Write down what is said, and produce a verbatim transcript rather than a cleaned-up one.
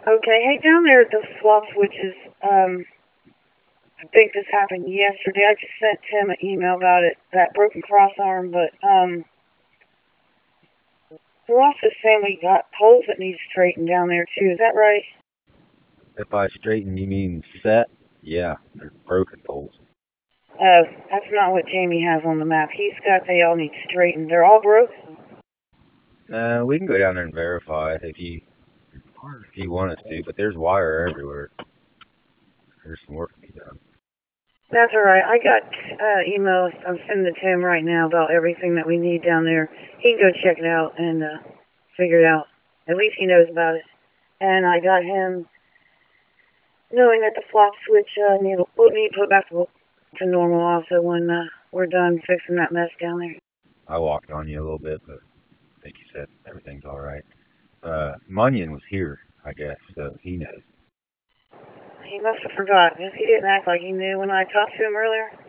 Okay, hey, down there at the flop switches, um, I think this happened yesterday. I just sent Tim an email about it, that broken cross arm, but, um, we're also saying we got poles that need straightened down there, too. Is that right? If by straighten you mean set, yeah, they're broken poles. Uh, that's not what Jamie has on the map. He's got they all need straightened. They're all broken. Uh, we can go down there and verify it if you if you want us to, but there's wire everywhere. There's some work to be done. That's all right. I got uh, emails I'm sending to Tim right now about everything that we need down there. He can go check it out and uh, figure it out. At least he knows about it. And I got him knowing that the flop switch uh, need, will need put back to, to normal also when uh, we're done fixing that mess down there. I walked on you a little bit, but I think you said everything's all right. Uh, Munyon was here, I guess, so he knows. He must have forgot, because he didn't act like he knew when I talked to him earlier.